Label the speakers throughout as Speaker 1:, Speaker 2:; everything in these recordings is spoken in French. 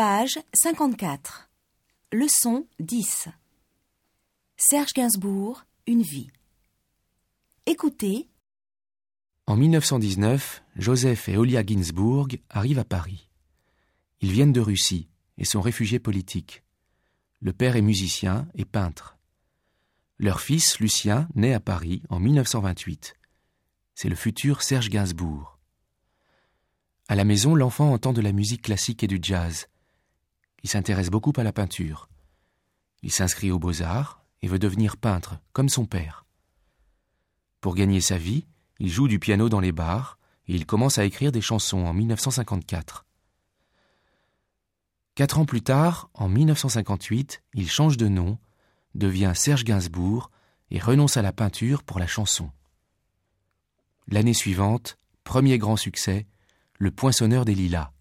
Speaker 1: Page 54. Leçon 10. Serge Gainsbourg, une vie. Écoutez.
Speaker 2: En 1919, Joseph et Olia Gainsbourg arrivent à Paris. Ils viennent de Russie et sont réfugiés politiques. Le père est musicien et peintre. Leur fils, Lucien, naît à Paris en 1928. C'est le futur Serge Gainsbourg. À la maison, l'enfant entend de la musique classique et du jazz. Il s'intéresse beaucoup à la peinture. Il s'inscrit aux Beaux-Arts et veut devenir peintre, comme son père. Pour gagner sa vie, il joue du piano dans les bars et il commence à écrire des chansons en 1954. 4 ans plus tard, en 1958, il change de nom, devient Serge Gainsbourg et renonce à la peinture pour la chanson. L'année suivante, premier grand succès, Le Poinçonneur des Lilas.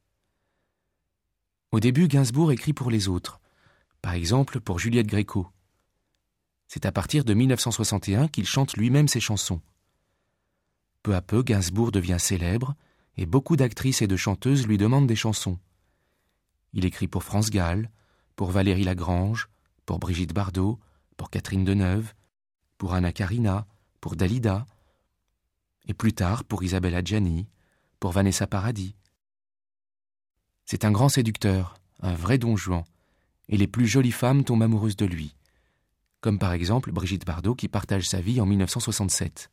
Speaker 2: Au début, Gainsbourg écrit pour les autres, par exemple pour Juliette Gréco. C'est à partir de 1961 qu'il chante lui-même ses chansons. Peu à peu, Gainsbourg devient célèbre et beaucoup d'actrices et de chanteuses lui demandent des chansons. Il écrit pour France Gall, pour Valérie Lagrange, pour Brigitte Bardot, pour Catherine Deneuve, pour Anna Karina, pour Dalida, et plus tard pour Isabelle Adjani, pour Vanessa Paradis. C'est un grand séducteur, un vrai Don Juan, et les plus jolies femmes tombent amoureuses de lui, comme par exemple Brigitte Bardot qui partage sa vie en 1967.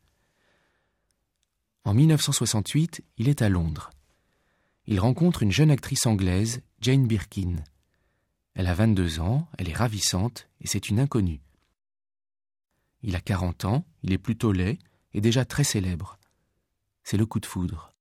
Speaker 2: En 1968, il est à Londres. Il rencontre une jeune actrice anglaise, Jane Birkin. Elle a 22 ans, elle est ravissante et c'est une inconnue. Il a 40 ans, il est plutôt laid et déjà très célèbre. C'est le coup de foudre.